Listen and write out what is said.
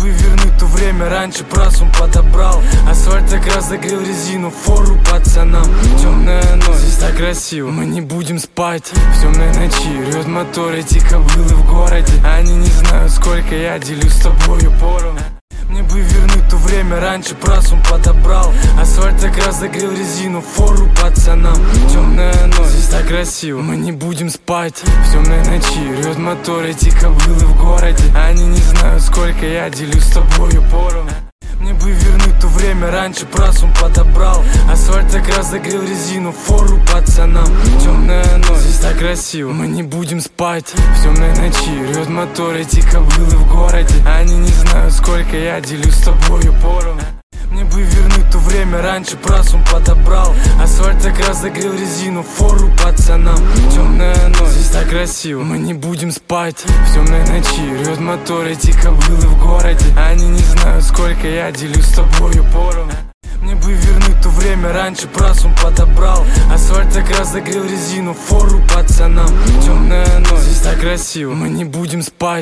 бы вернуть то время, раньше прасс он подобрал. Асфальт так разогрел резину, фору пацанам. Темная ночь, здесь так красиво, мы не будем спать. В темной ночи рвет мотор, эти кобылы в городе. Они не знают, сколько я делюсь с тобою поровну. Мне бы вернуть то время, раньше прасс он подобрал. Асфальт так разогрел резину, фору пацанам. Темная ночь, здесь так красиво, мы не будем спать. В темной ночи рвет мотор, эти кобылы в городе. Они не знают, сколько я делюсь с тобою поровну. Мне бы вернуть то время, раньше прасс он подобрал. Асфальт так разогрел резину, фору пацанам. Темная ночь, здесь так красиво, мы не будем спать. В темной ночи рвет мотор, эти кобылы в городе. Они не знают, сколько я делюсь с тобою поровну. Мне бы вернуть то время, раньше прасс он подобрал. Асфальт так разогрел резину, фору пацанам. Темная ночь, здесь так красиво, мы не будем спать. В темной ночи рвет мотор, эти кобылы в городе. Они не знают, сколько я делюсь с тобою поровну. Мне бы вернуть то время, раньше прасс он подобрал. Асфальт так разогрел резину, фору пацанам. Темная ночь, здесь так красиво, мы не будем спать.